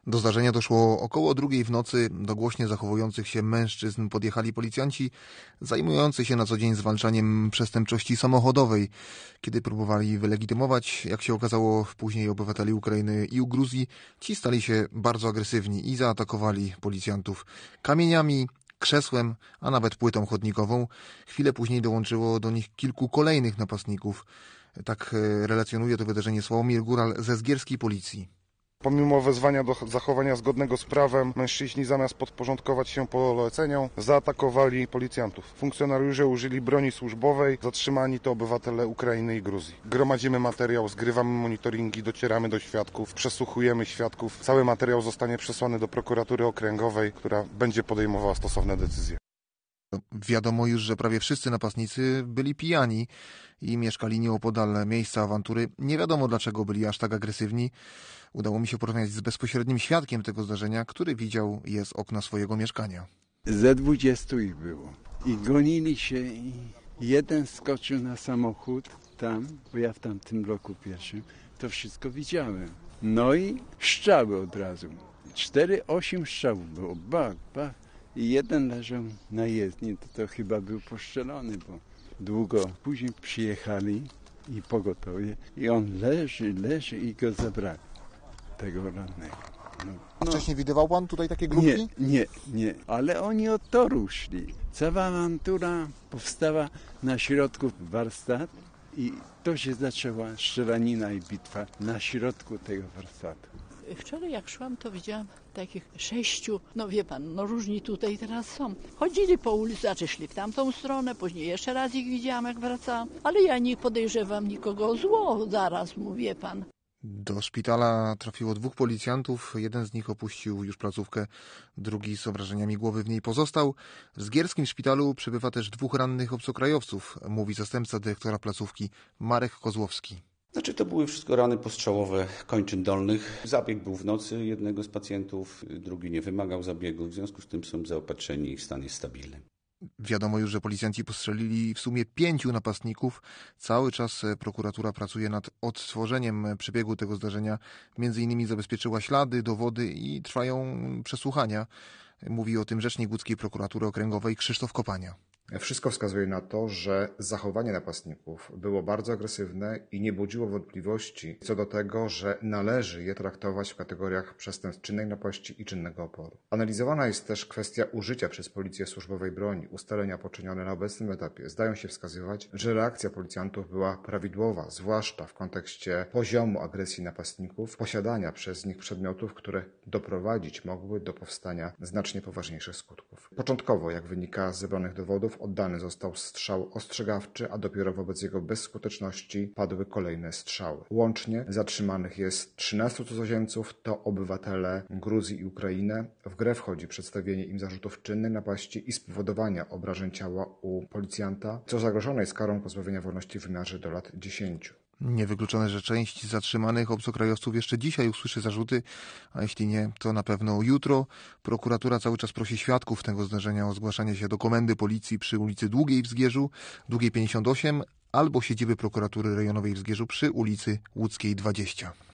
Do zdarzenia doszło około 2:00 w nocy. Do głośnie zachowujących się mężczyzn podjechali policjanci zajmujący się na co dzień zwalczaniem przestępczości samochodowej. Kiedy próbowali wylegitymować, jak się okazało, później obywateli Ukrainy i Gruzji, ci stali się bardzo agresywni i zaatakowali policjantów kamieniami, krzesłem, a nawet płytą chodnikową. Chwilę później dołączyło do nich kilku kolejnych napastników. Tak relacjonuje to wydarzenie Sławomir Góral ze zgierskiej policji. Pomimo wezwania do zachowania zgodnego z prawem, mężczyźni zamiast podporządkować się poleceniom, zaatakowali policjantów. Funkcjonariusze użyli broni służbowej, zatrzymani to obywatele Ukrainy i Gruzji. Gromadzimy materiał, zgrywamy monitoringi, docieramy do świadków, przesłuchujemy świadków. Cały materiał zostanie przesłany do prokuratury okręgowej, która będzie podejmowała stosowne decyzje. Wiadomo już, że prawie wszyscy napastnicy byli pijani i mieszkali nieopodal miejsca awantury. Nie wiadomo, dlaczego byli aż tak agresywni. Udało mi się porozmawiać z bezpośrednim świadkiem tego zdarzenia, który widział je z okna swojego mieszkania. Ze 20 ich było. I gonili się i jeden skoczył na samochód tam, bo ja w tamtym roku pierwszym to wszystko widziałem. No i strzały od razu. 8 strzałów było. Bach, bach. I jeden leżał na jezdni, to chyba był poszczelony, bo długo później przyjechali i pogotowie i on leży i go zabrali, tego rannego. A wcześniej widywał pan tutaj takie grupki? Nie, ale oni od toru szli. Cała awantura powstała na środku warsztat i to się zaczęła strzelanina i bitwa na środku tego warsztatu. Wczoraj jak szłam, to widziałam takich 6, no wie pan, no różni tutaj teraz są. Chodzili po ulicy, znaczy szli w tamtą stronę, później jeszcze raz ich widziałam, jak wracałam. Ale ja nie podejrzewam nikogo o zło, zaraz mówię pan. Do szpitala trafiło 2 policjantów. Jeden z nich opuścił już placówkę, drugi z obrażeniami głowy w niej pozostał. W zgierskim szpitalu przebywa też 2 rannych obcokrajowców, mówi zastępca dyrektora placówki Marek Kozłowski. To były wszystko rany postrzałowe kończyn dolnych. Zabieg był w nocy jednego z pacjentów, drugi nie wymagał zabiegu, w związku z tym są zaopatrzeni i ich stan jest stabilny. Wiadomo już, że policjanci postrzelili w sumie 5 napastników. Cały czas prokuratura pracuje nad odtworzeniem przebiegu tego zdarzenia. Między innymi zabezpieczyła ślady, dowody i trwają przesłuchania. Mówi o tym rzecznik łódzkiej prokuratury okręgowej Krzysztof Kopania. Wszystko wskazuje na to, że zachowanie napastników było bardzo agresywne i nie budziło wątpliwości co do tego, że należy je traktować w kategoriach przestępstw czynnej napaści i czynnego oporu. Analizowana jest też kwestia użycia przez policję służbowej broni. Ustalenia poczynione na obecnym etapie zdają się wskazywać, że reakcja policjantów była prawidłowa, zwłaszcza w kontekście poziomu agresji napastników, posiadania przez nich przedmiotów, które doprowadzić mogły do powstania znacznie poważniejszych skutków. Początkowo, jak wynika z zebranych dowodów, oddany został strzał ostrzegawczy, a dopiero wobec jego bezskuteczności padły kolejne strzały. Łącznie zatrzymanych jest 13 cudzoziemców, to obywatele Gruzji i Ukrainy. W grę wchodzi przedstawienie im zarzutów czynnej napaści i spowodowania obrażeń ciała u policjanta, co zagrożone jest karą pozbawienia wolności w wymiarze do lat 10. Niewykluczone, że część zatrzymanych obcokrajowców jeszcze dzisiaj usłyszy zarzuty, a jeśli nie, to na pewno jutro. Prokuratura cały czas prosi świadków tego zdarzenia o zgłaszanie się do komendy policji przy ulicy Długiej w Zgierzu, Długiej 58, albo siedziby prokuratury rejonowej w Zgierzu przy ulicy Łódzkiej 20.